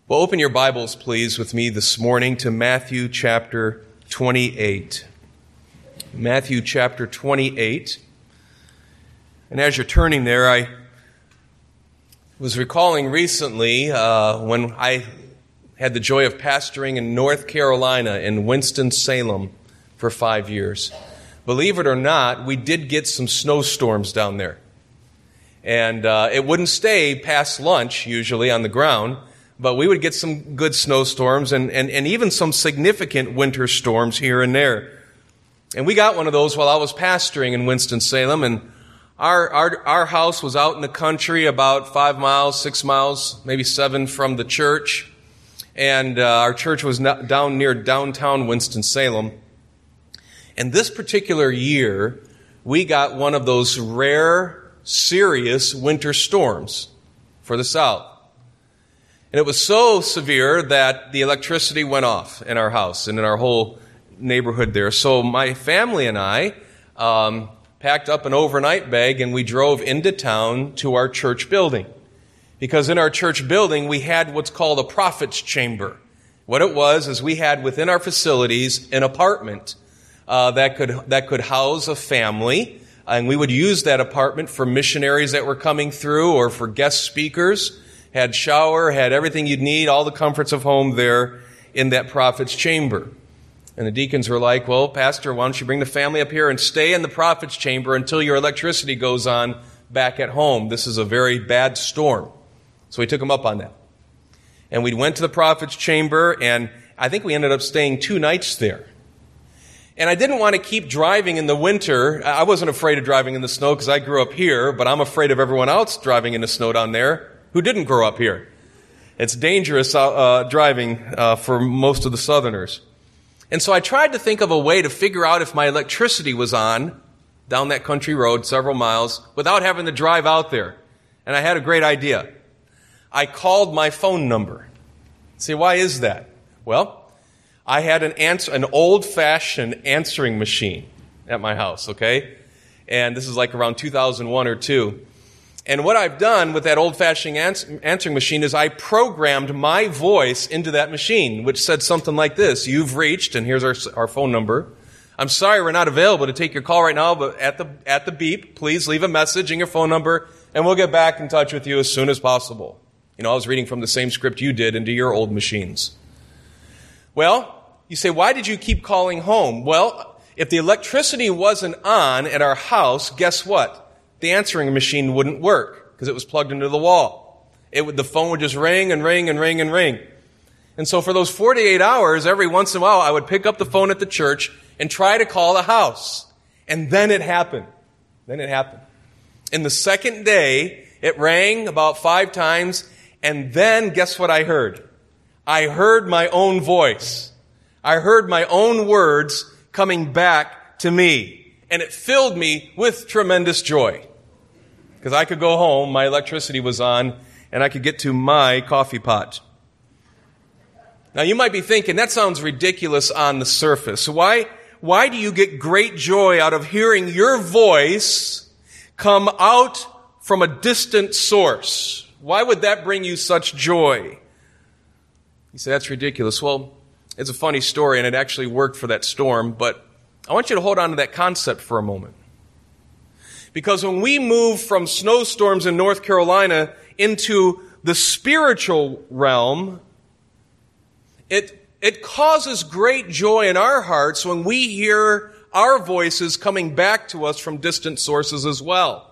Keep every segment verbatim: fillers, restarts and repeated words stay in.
Well, open your Bibles, please, with me this morning to Matthew chapter twenty-eight. Matthew chapter twenty-eight. And as you're turning there, I was recalling recently uh, when I had the joy of pastoring in North Carolina in Winston-Salem for five years. Believe it or not, we did get some snowstorms down there. And uh, it wouldn't stay past lunch, usually, on the ground. But we would get some good snowstorms and, and, and even some significant winter storms here and there. And we got one of those while I was pastoring in Winston-Salem. And our, our, our house was out in the country about five miles, six miles, maybe seven from the church. And uh, our church was not down near downtown Winston-Salem. And this particular year, we got one of those rare, serious winter storms for the South. And it was so severe that the electricity went off in our house and in our whole neighborhood there. So my family and I um, packed up an overnight bag and we drove into town to our church building. Because in our church building, we had what's called a prophet's chamber. What it was is we had within our facilities an apartment uh, that could that could house a family. And we would use that apartment for missionaries that were coming through or for guest speakers. Had shower, had everything you'd need, all the comforts of home there in that prophet's chamber. And the deacons were like, well, Pastor, why don't you bring the family up here and stay in the prophet's chamber until your electricity goes on back at home. This is a very bad storm. So we took them up on that. And we went to the prophet's chamber, and I think we ended up staying two nights there. And I didn't want to keep driving in the winter. I wasn't afraid of driving in the snow because I grew up here, but I'm afraid of everyone else driving in the snow down there who didn't grow up here. It's dangerous uh, driving uh, for most of the Southerners. And so I tried to think of a way to figure out if my electricity was on down that country road several miles without having to drive out there. And I had a great idea. I called my phone number. See, why is that? Well, I had an answer, an old-fashioned answering machine at my house, okay? And this is like around two thousand one or two. And what I've done with that old-fashioned answering machine is I programmed my voice into that machine, which said something like this: "You've reached," and here's our, our phone number. "I'm sorry we're not available to take your call right now, but at the at the beep, please leave a message and your phone number, and we'll get back in touch with you as soon as possible." You know, I was reading from the same script you did into your old machines. Well, you say, why did you keep calling home? Well, if the electricity wasn't on at our house, guess what? The answering machine wouldn't work because it was plugged into the wall. It would, the phone would just ring and ring and ring and ring. And so for those forty-eight hours, every once in a while, I would pick up the phone at the church and try to call the house. And then it happened. Then it happened. In the second day, it rang about five times. And then guess what I heard? I heard my own voice. I heard my own words coming back to me. And it filled me with tremendous joy. Because I could go home, my electricity was on, and I could get to my coffee pot. Now you might be thinking, that sounds ridiculous on the surface. Why, why do you get great joy out of hearing your voice come out from a distant source? Why would that bring you such joy? You say, that's ridiculous. Well, it's a funny story, and it actually worked for that storm, but I want you to hold on to that concept for a moment. Because when we move from snowstorms in North Carolina into the spiritual realm, it, it causes great joy in our hearts when we hear our voices coming back to us from distant sources as well.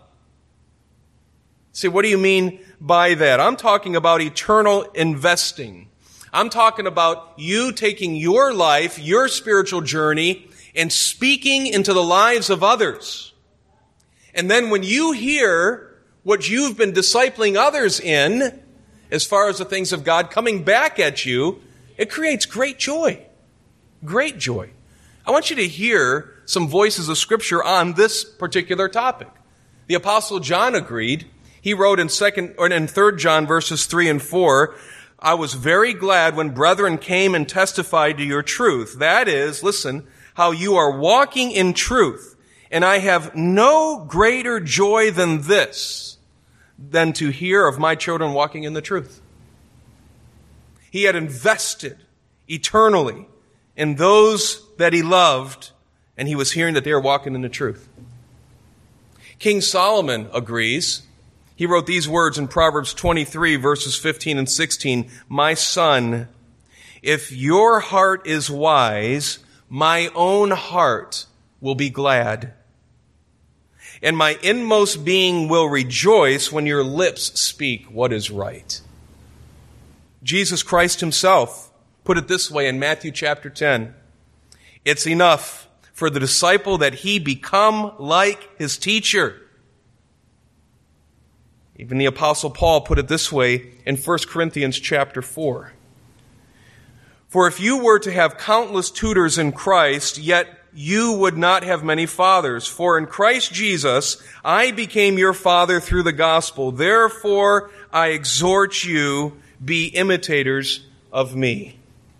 See, what do you mean by that? I'm talking about eternal investing. I'm talking about you taking your life, your spiritual journey, and speaking into the lives of others. And then when you hear what you've been discipling others in, as far as the things of God coming back at you, it creates great joy. Great joy. I want you to hear some voices of Scripture on this particular topic. The Apostle John agreed. He wrote in second or in third John verses three and four, "I was very glad when brethren came and testified to your truth. That is, listen, how you are walking in truth. And I have no greater joy than this, than to hear of my children walking in the truth." He had invested eternally in those that he loved, and he was hearing that they were walking in the truth. King Solomon agrees. He wrote these words in Proverbs twenty-three, verses fifteen and sixteen. My son, if your heart is wise, my own heart will be glad, and my inmost being will rejoice when your lips speak what is right. Jesus Christ himself put it this way in Matthew chapter ten. It's enough for the disciple that he become like his teacher. Even the Apostle Paul put it this way in First Corinthians chapter four. For if you were to have countless tutors in Christ, yet you would not have many fathers. For in Christ Jesus, I became your father through the gospel. Therefore, I exhort you, be imitators of me.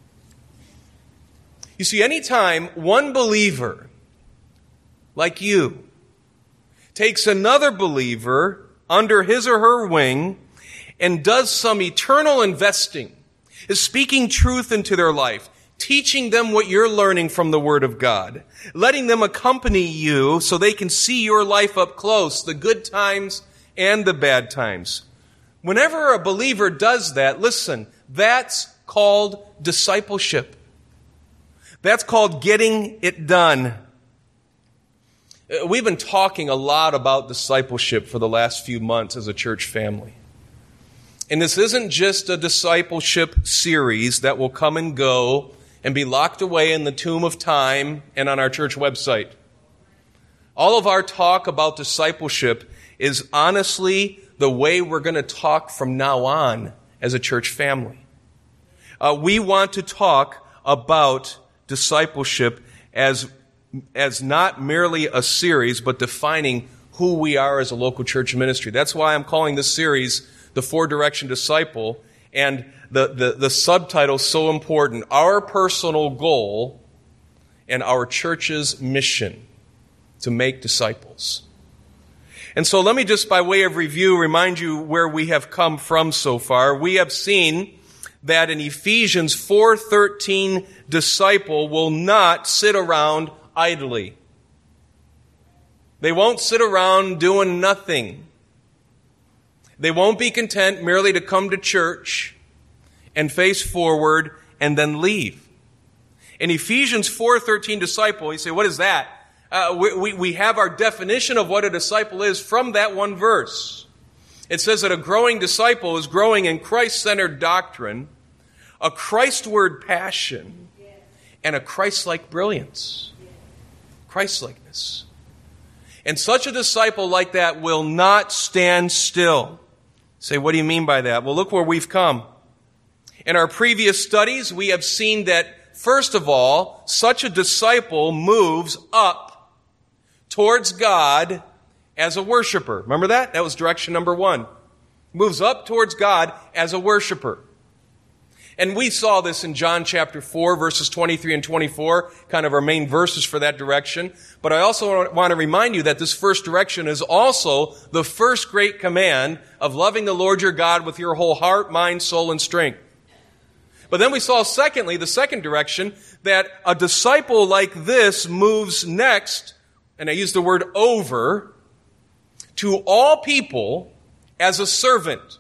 You see, anytime one believer, like you, takes another believer under his or her wing and does some eternal investing, is speaking truth into their life, teaching them what you're learning from the Word of God, letting them accompany you so they can see your life up close, the good times and the bad times. Whenever a believer does that, listen, that's called discipleship. That's called getting it done. We've been talking a lot about discipleship for the last few months as a church family. And this isn't just a discipleship series that will come and go and be locked away in the tomb of time and on our church website. All of our talk about discipleship is honestly the way we're going to talk from now on as a church family. Uh, we want to talk about discipleship as, as not merely a series, but defining who we are as a local church ministry. That's why I'm calling this series The Four Direction Disciple, and the, the, the subtitle is so important: Our Personal Goal and Our Church's Mission to Make Disciples. And so let me just, by way of review, remind you where we have come from so far. We have seen that in Ephesians four thirteen, disciple will not sit around idly. They won't sit around doing nothing. They won't be content merely to come to church and face forward and then leave. In Ephesians four thirteen, disciple, you say, what is that? Uh, we, we, we have our definition of what a disciple is from that one verse. It says that a growing disciple is growing in Christ-centered doctrine, a Christward passion, and a Christ-like brilliance. Christ-likeness. And such a disciple like that will not stand still. Say, what do you mean by that? Well, look where we've come. In our previous studies, we have seen that, first of all, such a disciple moves up towards God as a worshiper. Remember that? That was direction number one. Moves up towards God as a worshiper. And we saw this in John chapter four, verses twenty-three and twenty-four, kind of our main verses for that direction. But I also want to remind you that this first direction is also the first great command of loving the Lord your God with your whole heart, mind, soul, and strength. But then we saw, secondly, the second direction, that a disciple like this moves next, and I use the word over, to all people as a servant.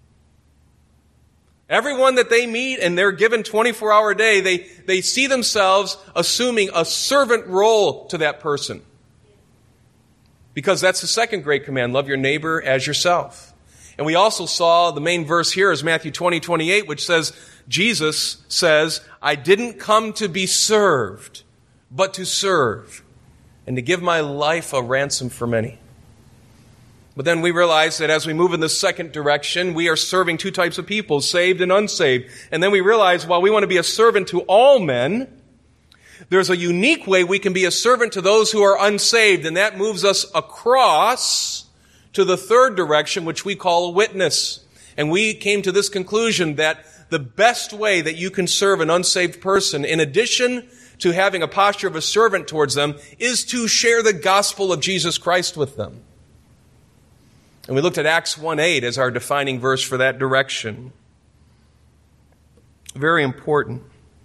Everyone that they meet and they're given twenty-four hour day, they, they see themselves assuming a servant role to that person. Because that's the second great command, love your neighbor as yourself. And we also saw the main verse here is Matthew twenty, twenty-eight, which says, Jesus says, I didn't come to be served, but to serve, and to give my life a ransom for many. But then we realize that as we move in the second direction, we are serving two types of people, saved and unsaved. And then we realize while we want to be a servant to all men, there's a unique way we can be a servant to those who are unsaved, and that moves us across to the third direction, which we call a witness. And we came to this conclusion that the best way that you can serve an unsaved person, in addition to having a posture of a servant towards them, is to share the gospel of Jesus Christ with them. And we looked at Acts one eight as our defining verse for that direction. Very important.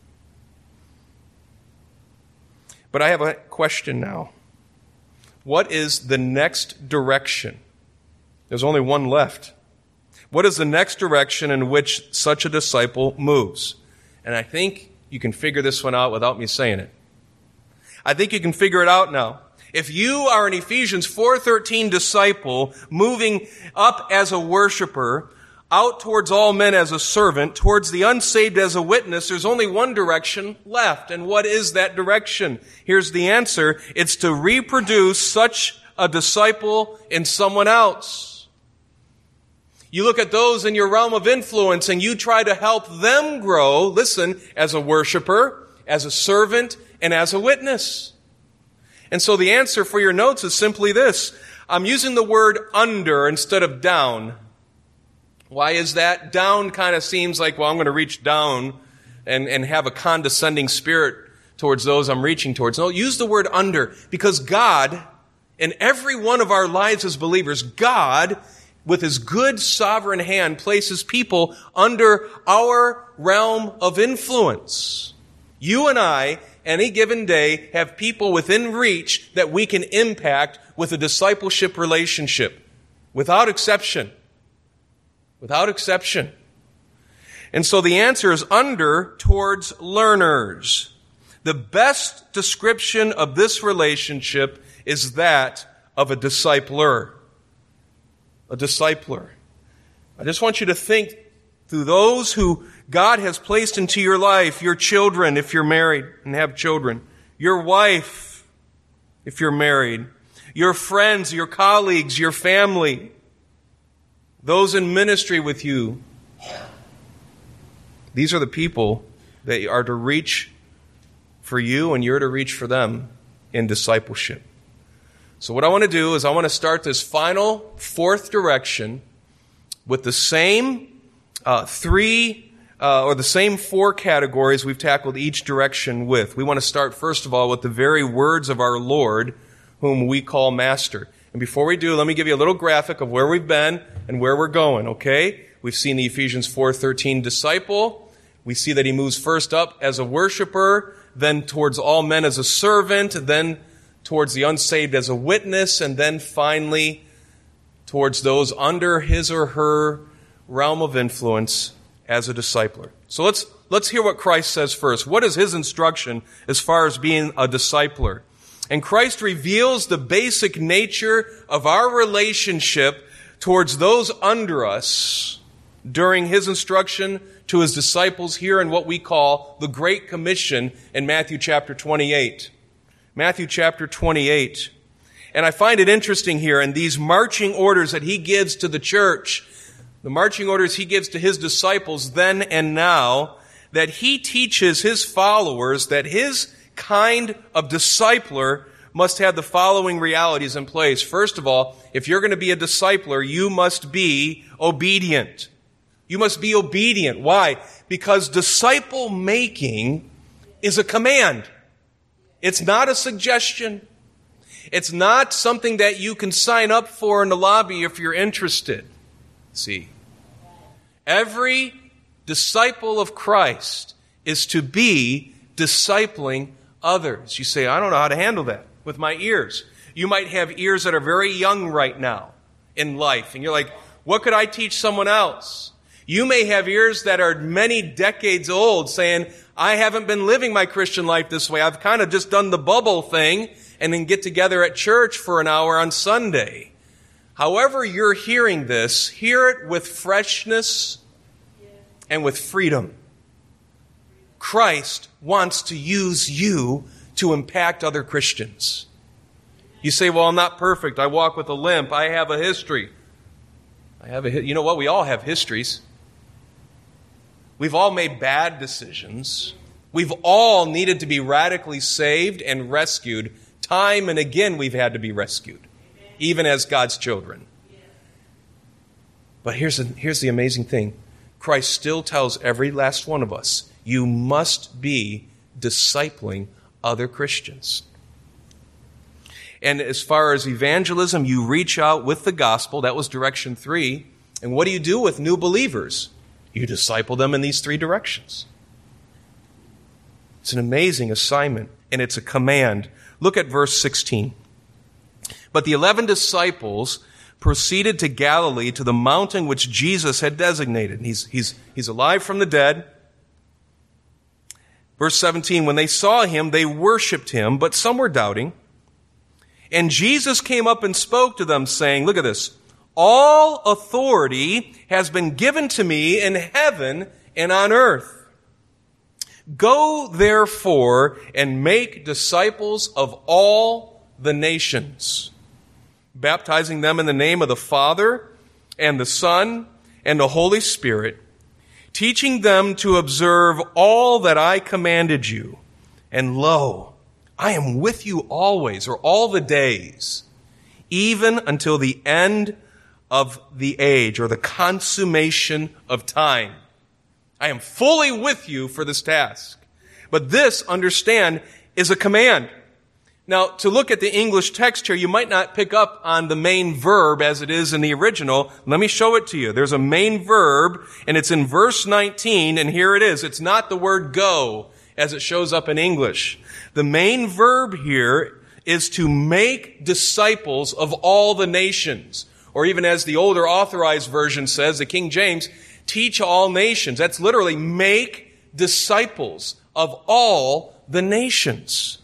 But I have a question now. What is the next direction? There's only one left. What is the next direction in which such a disciple moves? And I think you can figure this one out without me saying it. I think you can figure it out now. If you are an Ephesians four thirteen disciple moving up as a worshiper, out towards all men as a servant, towards the unsaved as a witness, there's only one direction left. And what is that direction? Here's the answer. It's to reproduce such a disciple in someone else. You look at those in your realm of influence and you try to help them grow, listen, as a worshiper, as a servant, and as a witness. And so the answer for your notes is simply this. I'm using the word under instead of down. Why is that? Down kind of seems like, well, I'm going to reach down and, and have a condescending spirit towards those I'm reaching towards. No, use the word under, because God, in every one of our lives as believers, God, with His good sovereign hand, places people under our realm of influence. You and I, any given day, have people within reach that we can impact with a discipleship relationship, without exception. Without exception. And so the answer is under towards learners. The best description of this relationship is that of a discipler. A discipler. I just want you to think through those who God has placed into your life, your children, if you're married and have children, your wife, if you're married, your friends, your colleagues, your family, those in ministry with you. These are the people that are to reach for you and you're to reach for them in discipleship. So what I want to do is I want to start this final fourth direction with the same uh, three uh, or the same four categories we've tackled each direction with. We want to start, first of all, with the very words of our Lord, whom we call Master. And before we do, let me give you a little graphic of where we've been and where we're going, okay? We've seen the Ephesians four thirteen disciple. We see that he moves first up as a worshiper, then towards all men as a servant, then towards the unsaved as a witness, and then finally towards those under his or her realm of influence as a discipler. So let's let's hear what Christ says first. What is his instruction as far as being a discipler? And Christ reveals the basic nature of our relationship towards those under us during his instruction to his disciples here in what we call the Great Commission in Matthew chapter twenty-eight. Matthew chapter twenty-eight. And I find it interesting here in these marching orders that he gives to the church, the marching orders he gives to his disciples then and now, that he teaches his followers that his kind of discipler must have the following realities in place. First of all, if you're going to be a discipler, you must be obedient. You must be obedient. Why? Because disciple making is a command. It's not a suggestion. It's not something that you can sign up for in the lobby if you're interested. See, every disciple of Christ is to be discipling others. You say, I don't know how to handle that with my ears. You might have ears that are very young right now in life, and you're like, what could I teach someone else? You may have ears that are many decades old saying, I haven't been living my Christian life this way. I've kind of just done the bubble thing and then get together at church for an hour on Sunday. However you're hearing this, hear it with freshness and with freedom. Christ wants to use you to impact other Christians. You say, well, I'm not perfect. I walk with a limp. I have a history. I have a, you know what? We all have histories. We've all made bad decisions. We've all needed to be radically saved and rescued. Time and again, we've had to be rescued, even as God's children. But here's the, here's the amazing thing. Christ still tells every last one of us, you must be discipling other Christians. And as far as evangelism, you reach out with the gospel. That was direction three. And what do you do with new believers? You disciple them in these three directions. It's an amazing assignment, and it's a command. Look at verse sixteen. But the eleven disciples proceeded to Galilee, to the mountain which Jesus had designated. He's, he's, he's alive from the dead. Verse seventeen, when they saw him, they worshiped him, but some were doubting. And Jesus came up and spoke to them, saying, look at this, all authority has been given to me in heaven and on earth. Go, therefore, and make disciples of all the nations, baptizing them in the name of the Father and the Son and the Holy Spirit, teaching them to observe all that I commanded you. And lo, I am with you always, or all the days, even until the end of the age, or the consummation of time. I am fully with you for this task. But this, understand, is a command. Now, to look at the English text here, you might not pick up on the main verb as it is in the original. Let me show it to you. There's a main verb, and it's in verse nineteen, and here it is. It's not the word go, as it shows up in English. The main verb here is to make disciples of all the nations. Or even as the older authorized version says, the King James, teach all nations. That's literally make disciples of all the nations.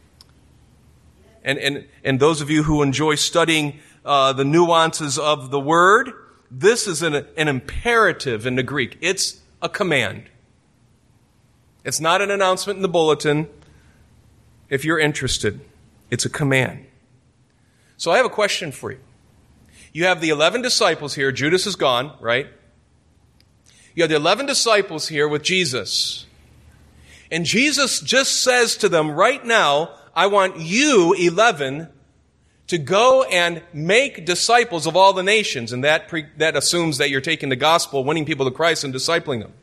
And, and, and those of you who enjoy studying uh, the nuances of the word, this is an, an imperative in the Greek. It's a command. It's not an announcement in the bulletin. If you're interested, it's a command. So I have a question for you. You have the eleven disciples here. Judas is gone, right? You have the eleven disciples here with Jesus. And Jesus just says to them right now, I want you, eleven, to go and make disciples of all the nations. And that pre- that assumes that you're taking the gospel, winning people to Christ, and discipling them.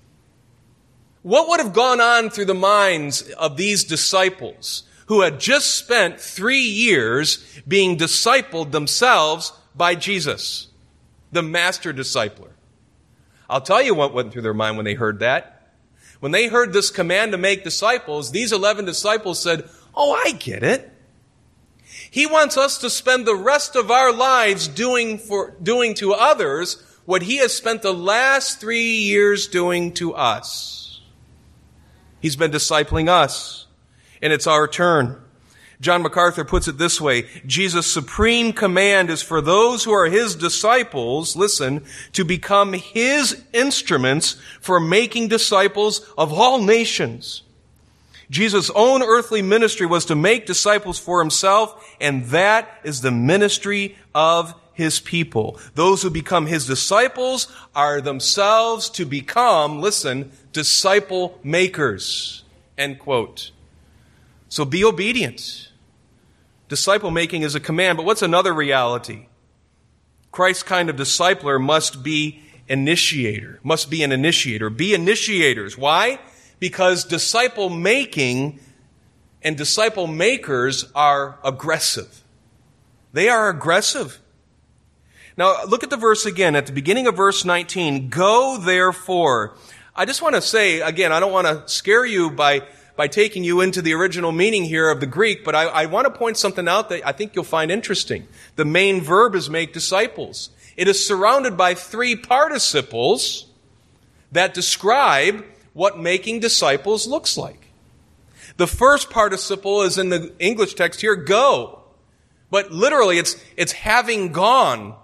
What would have gone on through the minds of these disciples who had just spent three years being discipled themselves by Jesus, the master discipler? I'll tell you what went through their mind when they heard that. When they heard this command to make disciples, these eleven disciples said, oh, I get it. He wants us to spend the rest of our lives doing for doing to others what he has spent the last three years doing to us. He's been discipling us, and it's our turn. John MacArthur puts it this way: Jesus' supreme command is for those who are his disciples, listen, to become his instruments for making disciples of all nations. Jesus' own earthly ministry was to make disciples for himself, and that is the ministry of his people. Those who become his disciples are themselves to become, listen, disciple makers. End quote. So be obedient. Disciple making is a command, but what's another reality? Christ's kind of discipler must be initiator, must be an initiator. Be initiators. Why? Because disciple making and disciple makers are aggressive. They are aggressive. Now, look at the verse again. At the beginning of verse nineteen, go therefore. I just want to say, again, I don't want to scare you by, by taking you into the original meaning here of the Greek, but I, I want to point something out that I think you'll find interesting. The main verb is make disciples. It is surrounded by three participles that describe what making disciples looks like. The first participle is in the English text here, go. But literally, it's, it's having gone.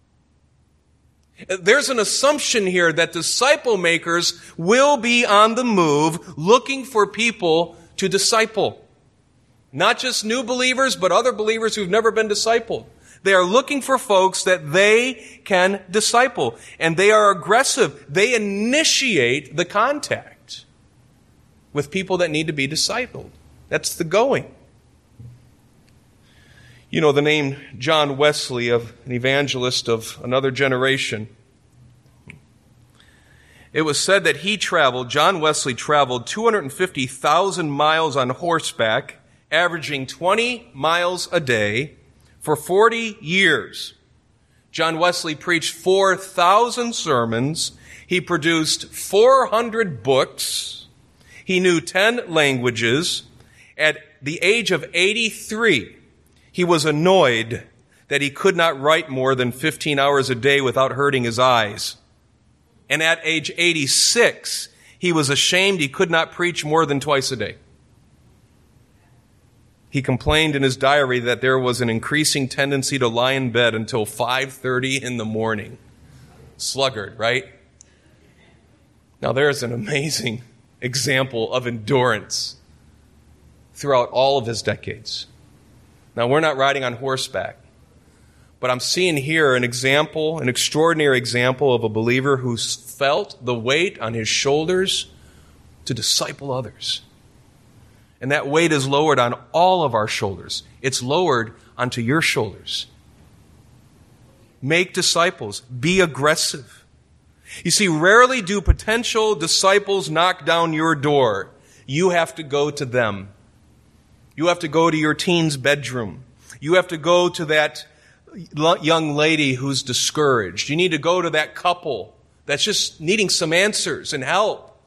There's an assumption here that disciple makers will be on the move looking for people to disciple. Not just new believers, but other believers who've never been discipled. They are looking for folks that they can disciple. And they are aggressive. They initiate the contact with people that need to be discipled. That's the going. You know the name John Wesley, of an evangelist of another generation. It was said that he traveled, John Wesley traveled two hundred fifty thousand miles on horseback, averaging twenty miles a day for forty years. John Wesley preached four thousand sermons. He produced four hundred books. He knew ten languages. At the age of eighty-three, he was annoyed that he could not write more than fifteen hours a day without hurting his eyes. And at age eighty-six, he was ashamed he could not preach more than twice a day. He complained in his diary that there was an increasing tendency to lie in bed until five thirty in the morning. Sluggard, right? Now there's an amazing example of endurance throughout all of his decades. Now we're not riding on horseback, but I'm seeing here an example, an extraordinary example of a believer who's felt the weight on his shoulders to disciple others. And that weight is lowered on all of our shoulders. It's lowered onto your shoulders. Make disciples. Be aggressive. You see, rarely do potential disciples knock down your door. You have to go to them. You have to go to your teen's bedroom. You have to go to that young lady who's discouraged. You need to go to that couple that's just needing some answers and help.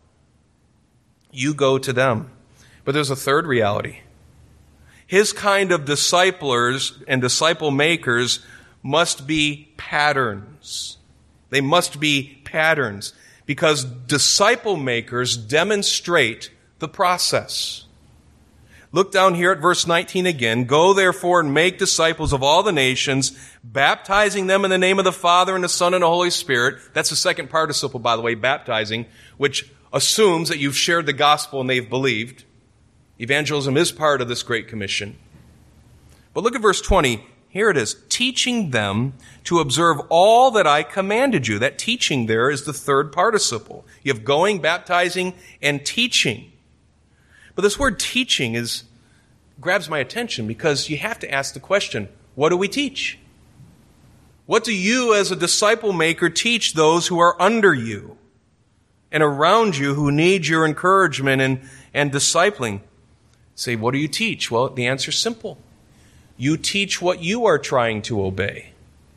You go to them. But there's a third reality. His kind of disciplers and disciple makers must be patterns. They must be patterns because disciple makers demonstrate the process. Look down here at verse nineteen again. Go therefore and make disciples of all the nations, baptizing them in the name of the Father and the Son and the Holy Spirit. That's the second participle, by the way, baptizing, which assumes that you've shared the gospel and they've believed. Evangelism is part of this Great Commission. But look at verse twenty. Here it is. Teaching them to observe all that I commanded you. That teaching there is the third participle. You have going, baptizing, and teaching. But this word teaching is grabs my attention because you have to ask the question, what do we teach? What do you as a disciple maker teach those who are under you and around you who need your encouragement and, and discipling? Say, what do you teach? Well, the answer is simple. You teach what you are trying to obey.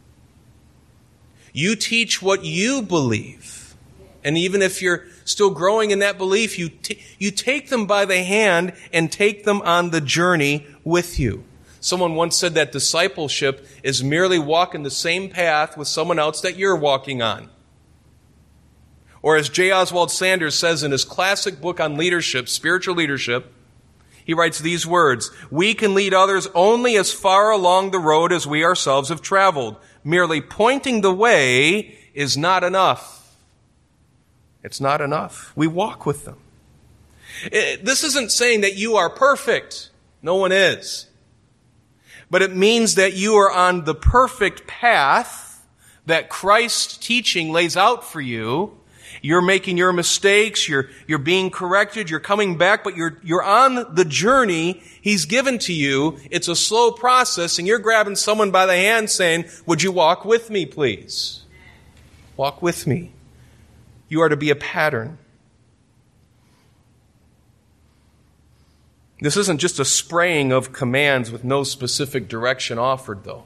You teach what you believe. And even if you're still growing in that belief, you t- you take them by the hand and take them on the journey with you. Someone once said that discipleship is merely walking the same path with someone else that you're walking on. Or as J. Oswald Sanders says in his classic book on leadership, spiritual leadership, he writes these words, we can lead others only as far along the road as we ourselves have traveled. Merely pointing the way is not enough. It's not enough. We walk with them. It, this isn't saying that you are perfect. No one is. But it means that you are on the perfect path that Christ's teaching lays out for you. You're making your mistakes, you're, you're being corrected, you're coming back, but you're, you're on the journey He's given to you. It's a slow process, and you're grabbing someone by the hand saying, would you walk with me, please? Walk with me. You are to be a pattern. This isn't just a spraying of commands with no specific direction offered, though.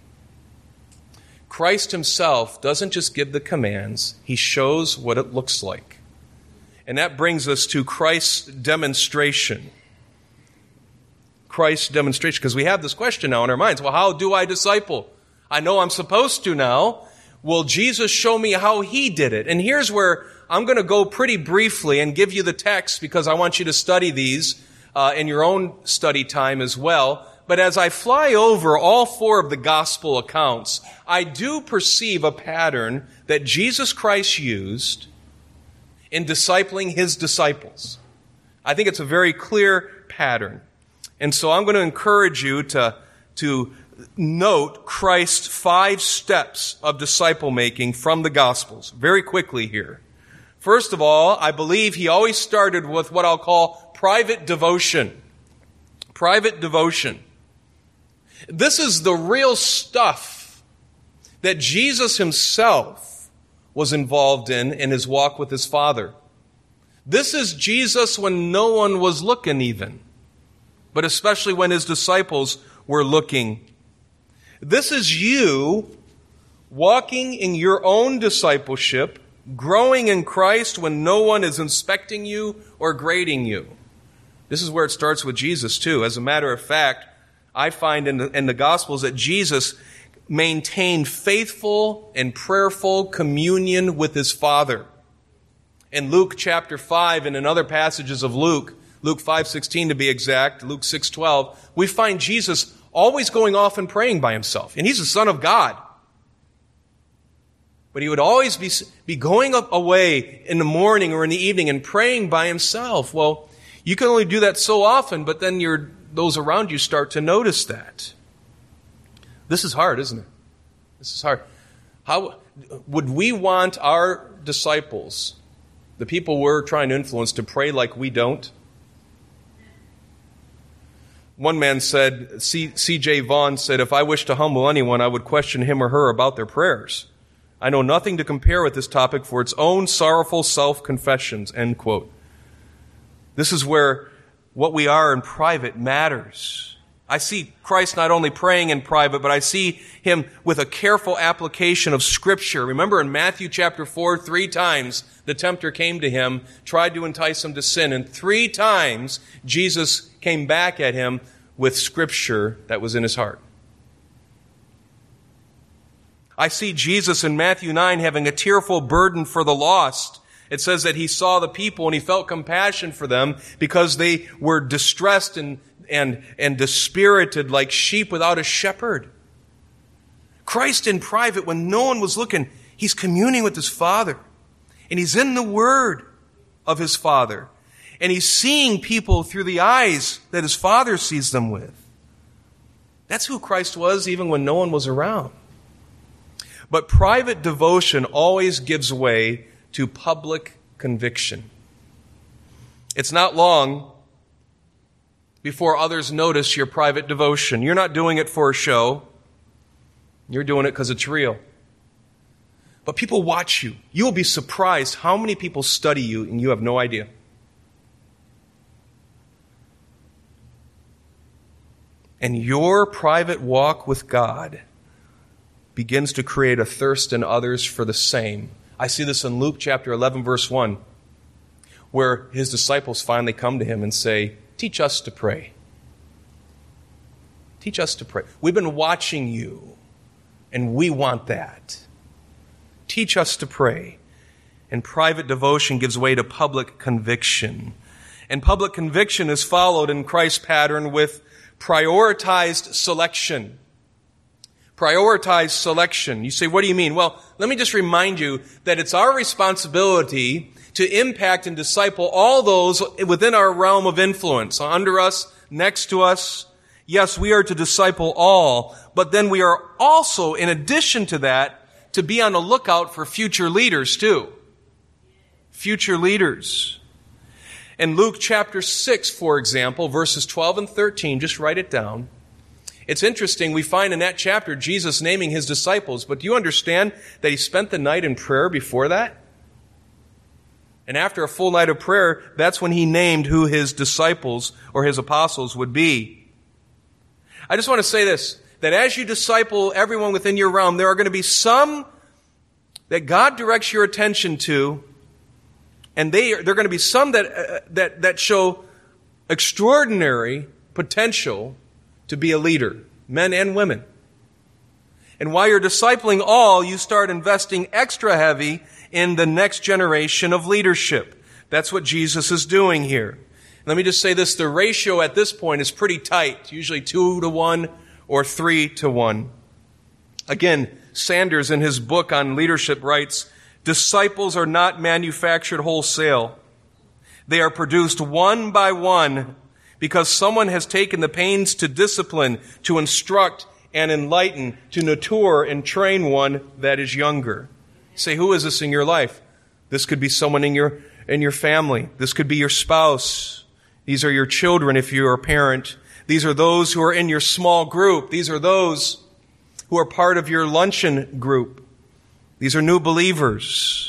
Christ himself doesn't just give the commands, he shows what it looks like. And that brings us to Christ's demonstration. Christ's demonstration, because we have this question now in our minds. Well, how do I disciple? I know I'm supposed to now. Will Jesus show me how he did it? And here's where I'm going to go pretty briefly and give you the text because I want you to study these uh, in your own study time as well. But as I fly over all four of the gospel accounts, I do perceive a pattern that Jesus Christ used in discipling his disciples. I think it's a very clear pattern. And so I'm going to encourage you to, to note Christ's five steps of disciple making from the Gospels very quickly here. First of all, I believe he always started with what I'll call private devotion. Private devotion. This is the real stuff that Jesus himself was involved in in his walk with his Father. This is Jesus when no one was looking even, but especially when his disciples were looking. This is you walking in your own discipleship growing in Christ when no one is inspecting you or grading you. This is where it starts with Jesus too. As a matter of fact, I find in the, in the Gospels that Jesus maintained faithful and prayerful communion with his Father. In Luke chapter five and in other passages of Luke, Luke five sixteen to be exact, Luke six twelve, we find Jesus always going off and praying by himself. And he's the Son of God. But he would always be, be going up away in the morning or in the evening and praying by himself. Well, you can only do that so often, but then your those around you start to notice that. This is hard, isn't it? This is hard. How would we want our disciples, the people we're trying to influence, to pray like we don't? One man said, C J Vaughn said, if I wish to humble anyone, I would question him or her about their prayers. I know nothing to compare with this topic for its own sorrowful self-confessions, end quote. This is where what we are in private matters. I see Christ not only praying in private, but I see him with a careful application of Scripture. Remember in Matthew chapter four, three times the tempter came to him, tried to entice him to sin, and three times Jesus came back at him with Scripture that was in his heart. I see Jesus in Matthew nine having a tearful burden for the lost. It says that he saw the people and he felt compassion for them because they were distressed and, and, and dispirited like sheep without a shepherd. Christ in private, when no one was looking, he's communing with his Father. And he's in the Word of his Father. And he's seeing people through the eyes that his Father sees them with. That's who Christ was even when no one was around. But private devotion always gives way to public conviction. It's not long before others notice your private devotion. You're not doing it for a show. You're doing it because it's real. But people watch you. You will be surprised how many people study you and you have no idea. And your private walk with God begins to create a thirst in others for the same. I see this in Luke chapter eleven, verse one, where his disciples finally come to him and say, teach us to pray. Teach us to pray. We've been watching you, and we want that. Teach us to pray. And private devotion gives way to public conviction. And public conviction is followed in Christ's pattern with prioritized selection. Prioritized selection. You say, what do you mean? Well, let me just remind you that it's our responsibility to impact and disciple all those within our realm of influence, under us, next to us. Yes, we are to disciple all, but then we are also, in addition to that, to be on the lookout for future leaders too. Future leaders. In Luke chapter six, for example, verses twelve and thirteen, just write it down. It's interesting, we find in that chapter Jesus naming his disciples, but do you understand that he spent the night in prayer before that? And after a full night of prayer, that's when he named who his disciples or his apostles would be. I just want to say this, that as you disciple everyone within your realm, there are going to be some that God directs your attention to, and they are, there are going to be some that, uh, that, that show extraordinary potential to be a leader, men and women. And while you're discipling all, you start investing extra heavy in the next generation of leadership. That's what Jesus is doing here. Let me just say this, the ratio at this point is pretty tight, usually two to one or three to one. Again, Sanders in his book on leadership writes, disciples are not manufactured wholesale. They are produced one by one because someone has taken the pains to discipline, to instruct and enlighten, to nurture and train one that is younger. Say, who is this in your life? This could be someone in your in your family. This could be your spouse. These are your children if you're a parent. These are those who are in your small group. These are those who are part of your luncheon group. These are new believers.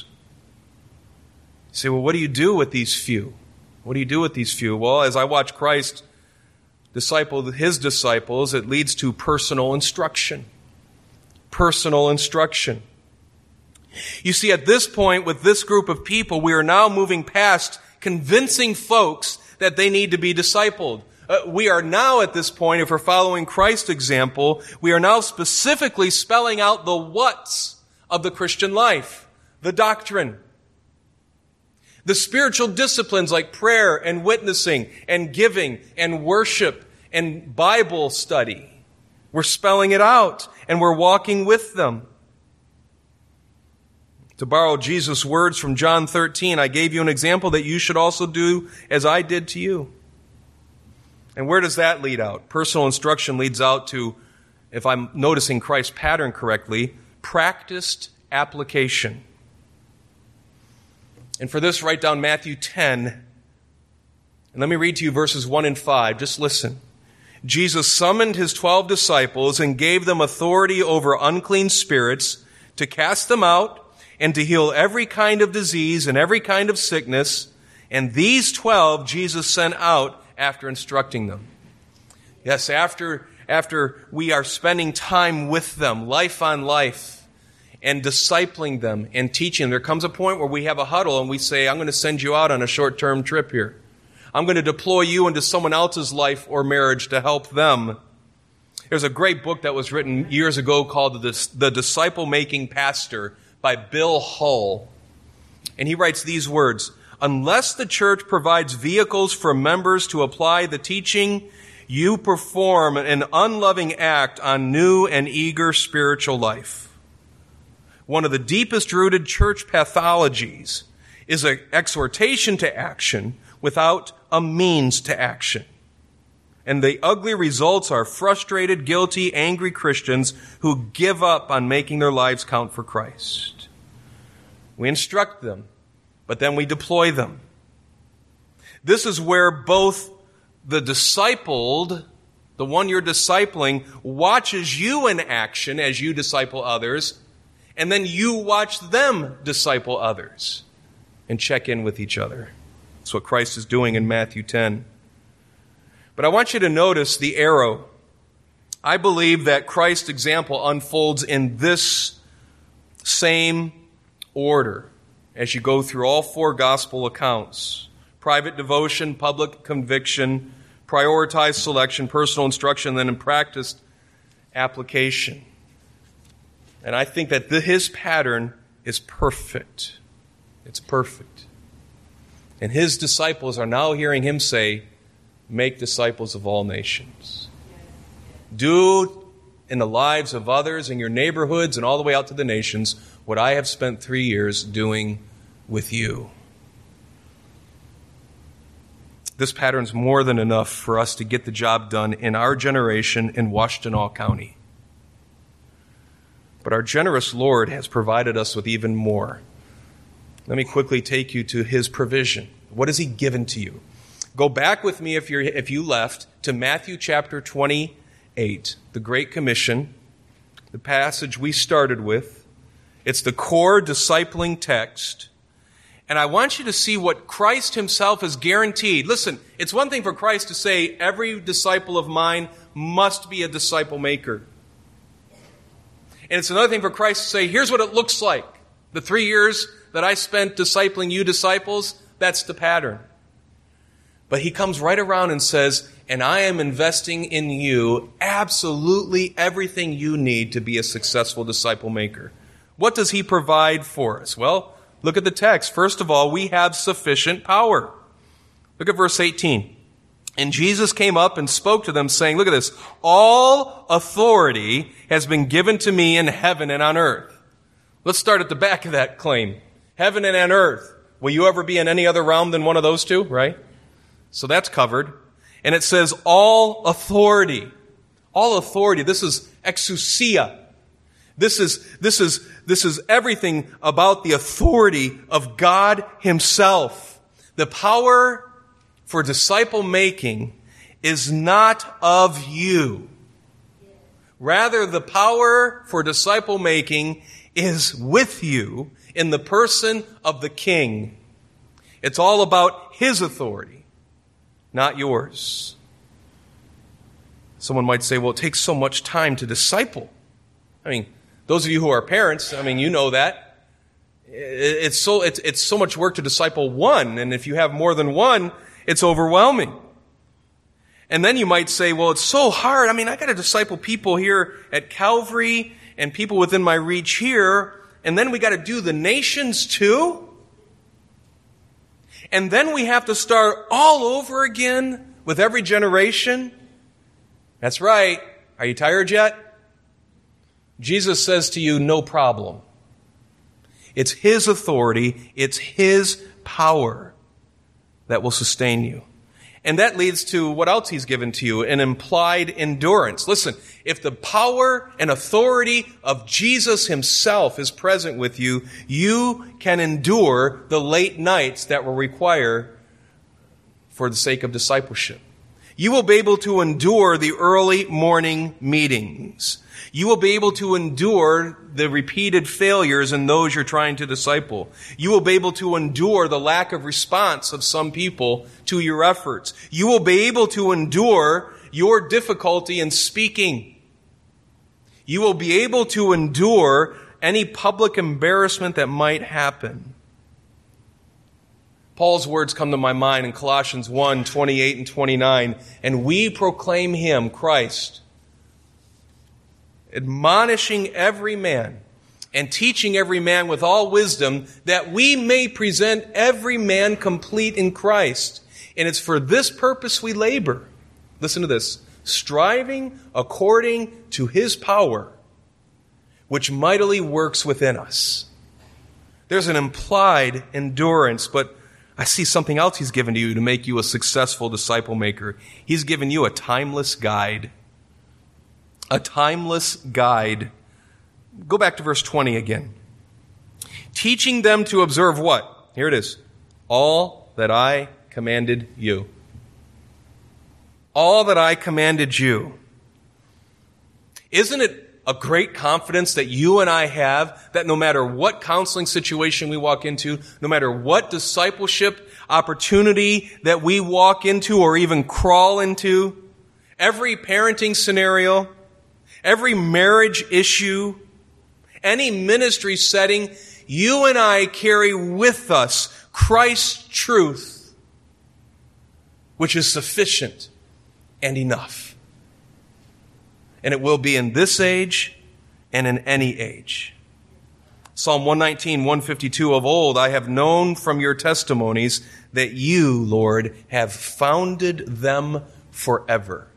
You say, well, what do you do with these few? What do you do with these few? Well, as I watch Christ disciple his disciples, it leads to personal instruction. Personal instruction. You see, at this point, with this group of people, we are now moving past convincing folks that they need to be discipled. Uh, we are now at this point, if we're following Christ's example, we are now specifically spelling out the whats of the Christian life, the doctrine, the spiritual disciplines like prayer and witnessing and giving and worship and Bible study. We're spelling it out and we're walking with them. To borrow Jesus' words from John thirteen, I gave you an example that you should also do as I did to you. And where does that lead out? Personal instruction leads out to, if I'm noticing Christ's pattern correctly, practiced application. And for this, write down Matthew ten. And let me read to you verses one and five. Just listen. Jesus summoned his twelve disciples and gave them authority over unclean spirits to cast them out and to heal every kind of disease and every kind of sickness. And these twelve Jesus sent out after instructing them. Yes, after, after we are spending time with them, life on life, and discipling them and teaching them, there comes a point where we have a huddle and we say, I'm going to send you out on a short-term trip here. I'm going to deploy you into someone else's life or marriage to help them. There's a great book that was written years ago called The, the Disciple-Making Pastor by Bill Hull. And he writes these words, unless the church provides vehicles for members to apply the teaching, you perform an unloving act on new and eager spiritual life. One of the deepest rooted church pathologies is an exhortation to action without a means to action. And the ugly results are frustrated, guilty, angry Christians who give up on making their lives count for Christ. We instruct them, but then we deploy them. This is where both the discipled, the one you're discipling, watches you in action as you disciple others, and then you watch them disciple others and check in with each other. That's what Christ is doing in Matthew ten. But I want you to notice the arrow. I believe that Christ's example unfolds in this same order as you go through all four gospel accounts. Private devotion, public conviction, prioritized selection, personal instruction, then in practiced application. And I think that the, his pattern is perfect. It's perfect. And his disciples are now hearing him say, make disciples of all nations. Do in the lives of others, in your neighborhoods, and all the way out to the nations, what I have spent three years doing with you. This pattern's more than enough for us to get the job done in our generation in Washtenaw County. But our generous Lord has provided us with even more. Let me quickly take you to his provision. What has he given to you? Go back with me, if you're if you left, to Matthew chapter twenty-eight, the Great Commission, the passage we started with. It's the core discipling text. And I want you to see what Christ himself has guaranteed. Listen, it's one thing for Christ to say, every disciple of mine must be a disciple maker. And it's another thing for Christ to say, here's what it looks like. The three years that I spent discipling you disciples, that's the pattern. But he comes right around and says, and I am investing in you absolutely everything you need to be a successful disciple maker. What does he provide for us? Well, look at the text. First of all, we have sufficient power. Look at verse eighteen. And Jesus came up and spoke to them, saying, look at this, all authority has been given to me in heaven and on earth. Let's start at the back of that claim. Heaven and on earth. Will you ever be in any other realm than one of those two, right? So that's covered. And it says all authority. All authority. This is exousia. This is, this is, this is everything about the authority of God himself. The power for disciple making is not of you. Rather, the power for disciple making is with you in the person of the King. It's all about his authority, not yours. Someone might say, well, it takes so much time to disciple. I mean, those of you who are parents, I mean, you know that. It's so, it's, it's so much work to disciple one, and if you have more than one, it's overwhelming. And then you might say, well, it's so hard. I mean, I got to disciple people here at Calvary and people within my reach here, and then we got to do the nations too? And then we have to start all over again with every generation? That's right. Are you tired yet? Jesus says to you, no problem. It's His authority, it's His power that will sustain you. And that leads to what else He's given to you, an implied endurance. Listen, if the power and authority of Jesus Himself is present with you, you can endure the late nights that will require for the sake of discipleship. You will be able to endure the early morning meetings. You will be able to endure the repeated failures in those you're trying to disciple. You will be able to endure the lack of response of some people to your efforts. You will be able to endure your difficulty in speaking. You will be able to endure any public embarrassment that might happen. Paul's words come to my mind in Colossians one, twenty-eight and twenty-nine. And we proclaim Him, Christ, admonishing every man and teaching every man with all wisdom, that we may present every man complete in Christ. And it's for this purpose we labor. Listen to this. Striving according to His power, which mightily works within us. There's an implied endurance, but I see something else He's given to you to make you a successful disciple maker. He's given you a timeless guide. A timeless guide. Go back to verse twenty again. Teaching them to observe what? Here it is. All that I commanded you. All that I commanded you. Isn't it a great confidence that you and I have that no matter what counseling situation we walk into, no matter what discipleship opportunity that we walk into or even crawl into, every parenting scenario, every marriage issue, any ministry setting, you and I carry with us Christ's truth, which is sufficient and enough. And it will be in this age and in any age. Psalm one nineteen, one fifty-two, of old I have known from your testimonies that you, Lord, have founded them forever.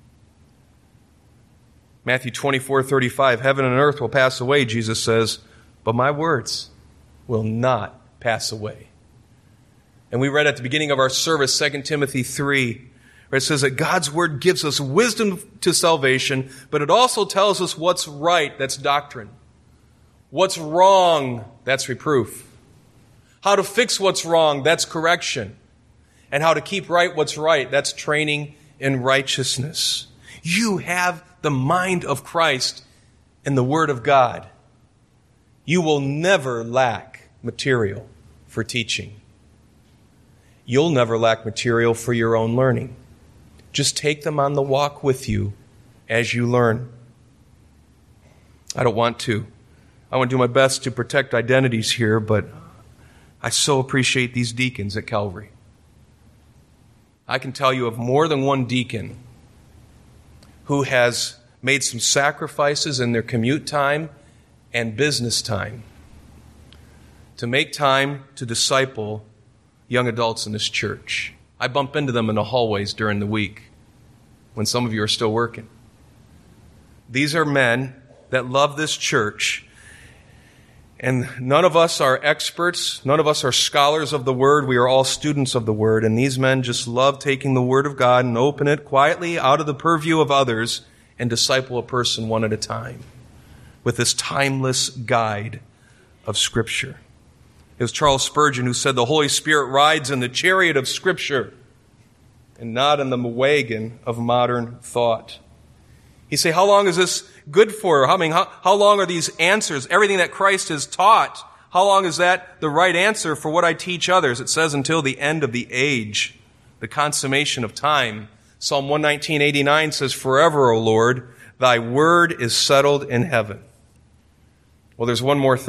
Matthew twenty-four, thirty-five, heaven and earth will pass away, Jesus says, but my words will not pass away. And we read at the beginning of our service, Second Timothy three, where it says that God's Word gives us wisdom to salvation, but it also tells us what's right, that's doctrine. What's wrong, that's reproof. How to fix what's wrong, that's correction. And how to keep right what's right, that's training in righteousness. You have the mind of Christ and the Word of God. You will never lack material for teaching. You'll never lack material for your own learning. Just take them on the walk with you as you learn. I don't want to. I want to do my best to protect identities here, but I so appreciate these deacons at Calvary. I can tell you of more than one deacon who has made some sacrifices in their commute time and business time to make time to disciple young adults in this church. I bump into them in the hallways during the week when some of you are still working. These are men that love this church, and none of us are experts. None of us are scholars of the Word. We are all students of the Word, and these men just love taking the Word of God and open it quietly out of the purview of others and disciple a person one at a time with this timeless guide of Scripture. It was Charles Spurgeon who said, the Holy Spirit rides in the chariot of Scripture and not in the wagon of modern thought. You say, how long is this good for? I mean, how, how long are these answers, everything that Christ has taught, how long is that the right answer for what I teach others? It says until the end of the age, the consummation of time. Psalm one nineteen, eighty-nine says, forever, O Lord, thy word is settled in heaven. Well, there's one more thing.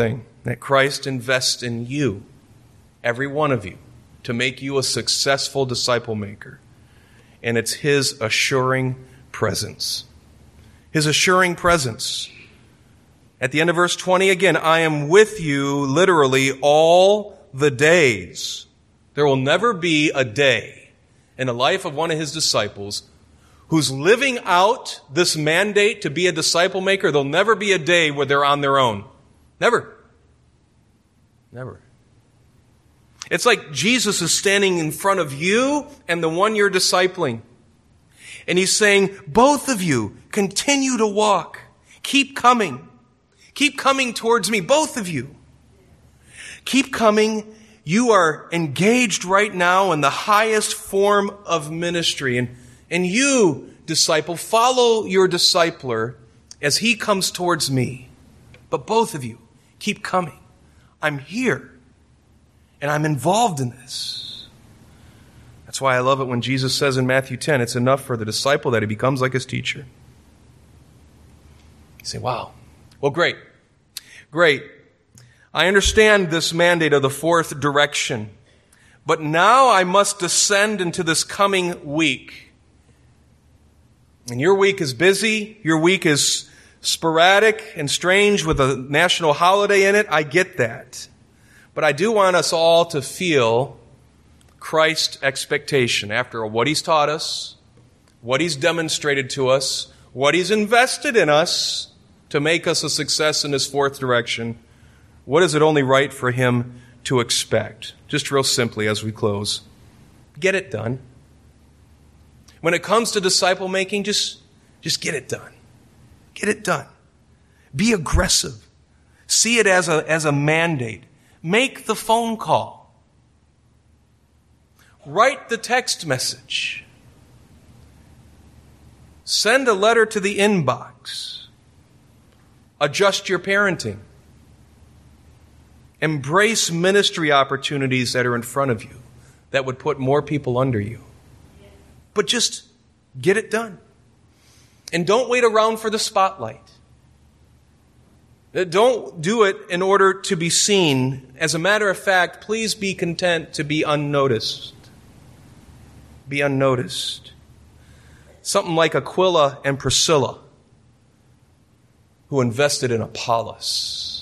that Christ invests in you, every one of you, to make you a successful disciple maker. And it's His assuring presence. His assuring presence. At the end of verse twenty, again, I am with you literally all the days. There will never be a day in the life of one of His disciples who's living out this mandate to be a disciple maker. There'll never be a day where they're on their own. Never. Never. It's like Jesus is standing in front of you and the one you're discipling. And He's saying, both of you, continue to walk. Keep coming. Keep coming towards me, both of you. Keep coming. You are engaged right now in the highest form of ministry. And, and you, disciple, follow your discipler as he comes towards me. But both of you, keep coming. I'm here. And I'm involved in this. That's why I love it when Jesus says in Matthew ten, it's enough for the disciple that he becomes like his teacher. You say, wow. Well, great. Great. I understand this mandate of the fourth direction. But now I must descend into this coming week. And your week is busy. Your week is sporadic and strange with a national holiday in it. I get that. But I do want us all to feel Christ's expectation after what He's taught us, what He's demonstrated to us, what He's invested in us to make us a success in His fourth direction. What is it only right for Him to expect? Just real simply as we close. Get it done. When it comes to disciple making, just, just get it done. Get it done. Be aggressive. See it as a, as a mandate. Make the phone call. Write the text message. Send a letter to the inbox. Adjust your parenting. Embrace ministry opportunities that are in front of you that would put more people under you. But just get it done. And don't wait around for the spotlight. Don't do it in order to be seen. As a matter of fact, please be content to be unnoticed. Be unnoticed. Something like Aquila and Priscilla, who invested in Apollos.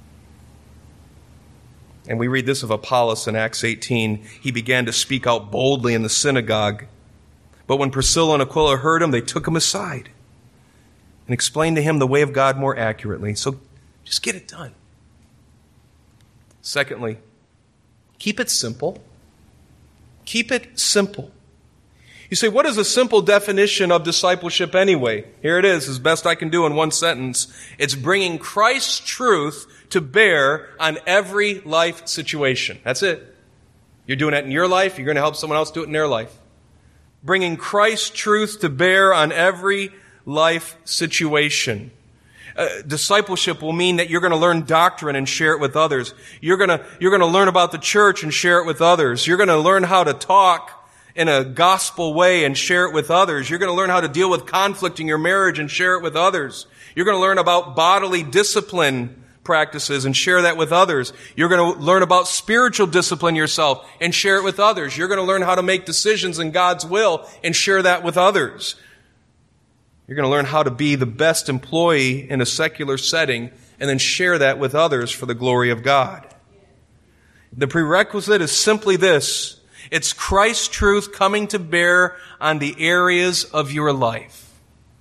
And we read this of Apollos in Acts eighteen. He began to speak out boldly in the synagogue. But when Priscilla and Aquila heard him, they took him aside and explained to him the way of God more accurately. So just get it done. Secondly, keep it simple. Keep it simple. You say, what is a simple definition of discipleship anyway? Here it is, as best I can do in one sentence. It's bringing Christ's truth to bear on every life situation. That's it. You're doing that in your life. You're going to help someone else do it in their life. Bringing Christ's truth to bear on every life situation. Uh, discipleship will mean that you're going to learn doctrine and share it with others. You're going to, you're going to learn about the church and share it with others. You're going to learn how to talk in a gospel way and share it with others. You're going to learn how to deal with conflict in your marriage and share it with others. You're going to learn about bodily discipline practices and share that with others. You're going to learn about spiritual discipline yourself and share it with others. You're going to learn how to make decisions in God's will and share that with others. You're going to learn how to be the best employee in a secular setting and then share that with others for the glory of God. The prerequisite is simply this. It's Christ's truth coming to bear on the areas of your life.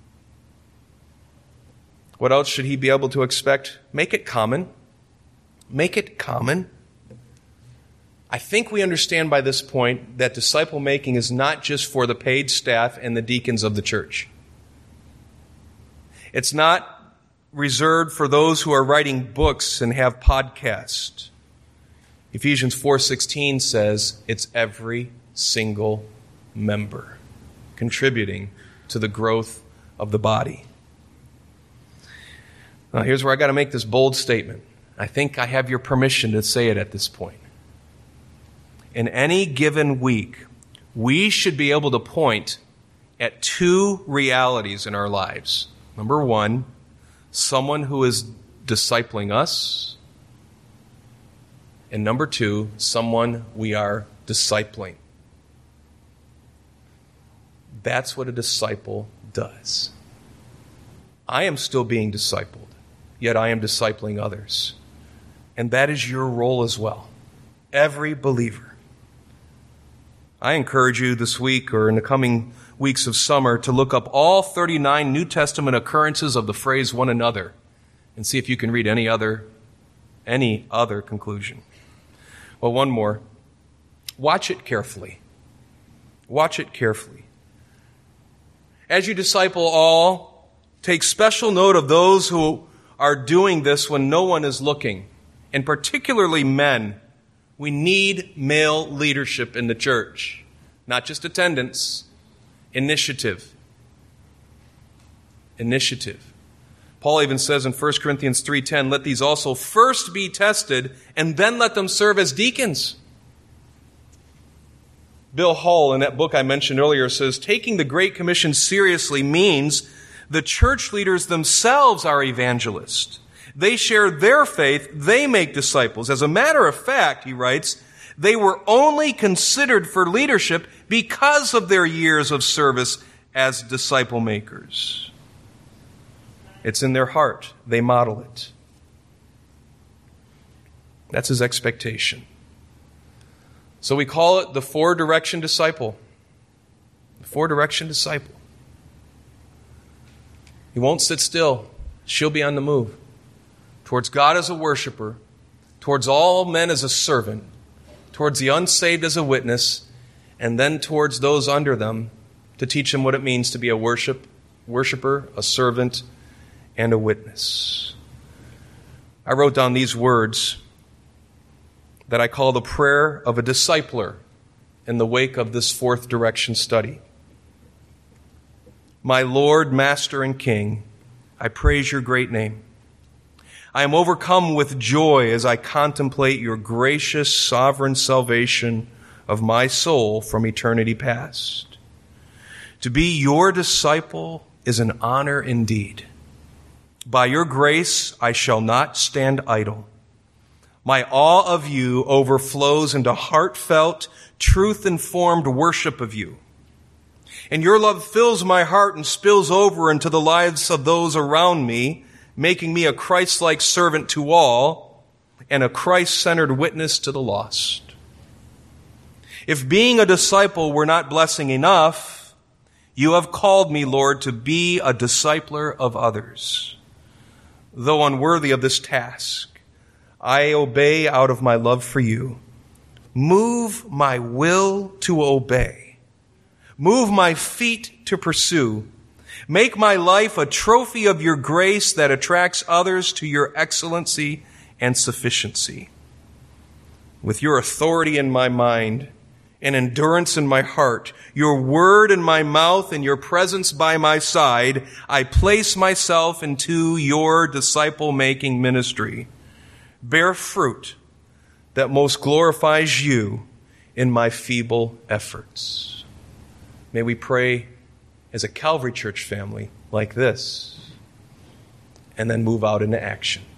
What else should he be able to expect? Make it common. Make it common. I think we understand by this point that disciple making is not just for the paid staff and the deacons of the church. It's not reserved for those who are writing books and have podcasts. Ephesians four sixteen says it's every single member contributing to the growth of the body. Now, here's where I got to make this bold statement. I think I have your permission to say it at this point. In any given week, we should be able to point at two realities in our lives. Number one, someone who is discipling us. And number two, someone we are discipling. That's what a disciple does. I am still being discipled, yet I am discipling others. And that is your role as well. Every believer. I encourage you this week or in the coming weeks of summer to look up all thirty-nine New Testament occurrences of the phrase one another and see if you can read any other, any other conclusion. Well, one more. Watch it carefully. Watch it carefully. As you disciple all, take special note of those who are doing this when no one is looking, and particularly men. We need male leadership in the church, not just attendance, initiative. Initiative. Paul even says in First Corinthians three ten, let these also first be tested, and then let them serve as deacons. Bill Hull, in that book I mentioned earlier, says, taking the Great Commission seriously means the church leaders themselves are evangelists. They share their faith, they make disciples. As a matter of fact, he writes, they were only considered for leadership because of their years of service as disciple makers. It's in their heart. They model it. That's his expectation. So we call it the four-direction disciple. The four-direction disciple. He won't sit still. She'll be on the move. Towards God as a worshiper, towards all men as a servant, towards the unsaved as a witness, and then towards those under them to teach them what it means to be a worship, worshiper, a servant, and a witness. I wrote down these words that I call the prayer of a discipler in the wake of this fourth direction study. My Lord, Master, and King, I praise your great name. I am overcome with joy as I contemplate your gracious, sovereign salvation of my soul from eternity past. To be your disciple is an honor indeed. By your grace, I shall not stand idle. My awe of you overflows into heartfelt, truth-informed worship of you. And your love fills my heart and spills over into the lives of those around me, making me a Christ-like servant to all and a Christ-centered witness to the lost. If being a disciple were not blessing enough, you have called me, Lord, to be a discipler of others. Though unworthy of this task, I obey out of my love for you. Move my will to obey. Move my feet to pursue. Make my life a trophy of your grace that attracts others to your excellency and sufficiency. With your authority in my mind and endurance in my heart, your word in my mouth and your presence by my side, I place myself into your disciple-making ministry. Bear fruit that most glorifies you in my feeble efforts. May we pray as a Calvary Church family like this, and then move out into action.